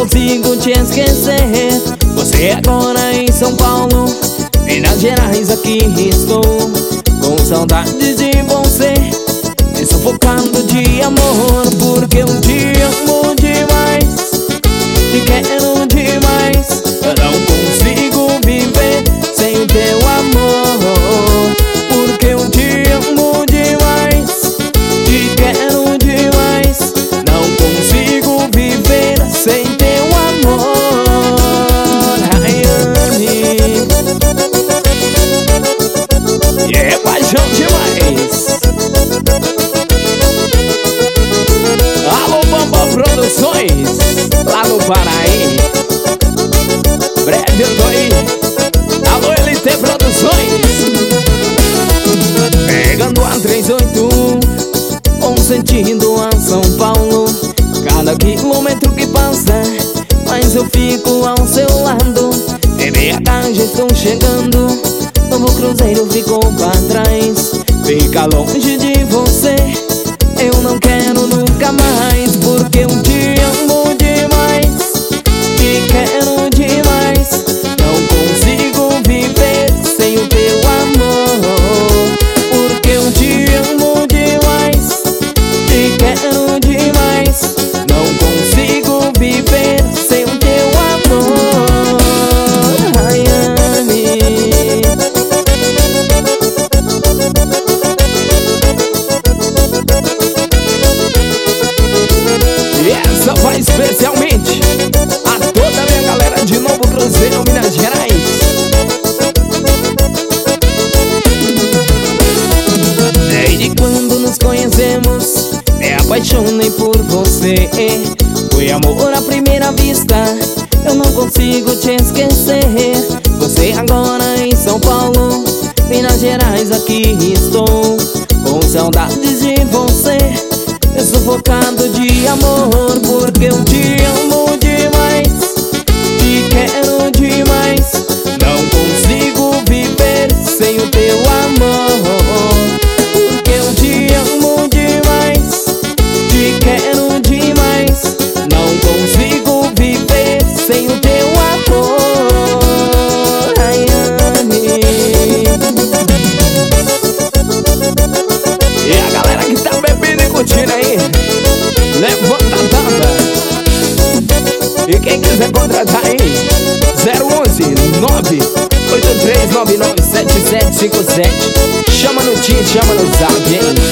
consigo te esquecer. Você agora em São Paulo, Minas Gerais, aqui estou com saudades de você, me sufocando de amor. Porque eu te amo demais, te quero demais, eu não consigo viver sem o teu amor. Porque eu te amo demais, te quero demais, não consigo viver sem teu amor. Rayane, e é paixão demais. Alô Bambam Produções, lá no Paraí. Breve eu tô aí. Alô LT Produções, pegando a 381, com sentido a São Paulo. Cada quilômetro que passa, mas eu fico ao seu lado. BH já estou chegando, novo cruzeiro ficou pra trás. Fica longe de você, eu não quero nunca mais. Porque eu te amo demais, te quero demais, não consigo viver sem o teu amor. Porque eu te amo demais, te quero demais, não consigo viver sem o teu amor. Rayane, e essa vai especialmente a toda a minha galera de Novo Cruzeiro, Minas Gerais. Desde quando nos conhecemos, me apaixonei por você. Foi amor à primeira vista, eu não consigo te esquecer. Você agora em São Paulo, Minas Gerais, aqui estou com saudades de você, sufocado de amor. Porque eu te amo demais, te quero demais, não consigo viver sem o teu amor. Porque eu te amo demais, te quero demais, não consigo viver sem o teu amor. Rayane, e a galera que tá bebendo e curtindo aí, levanta a tampa. E quem quiser contratar aí, 011 983997757, chama no Tim, chama no Zap, hein?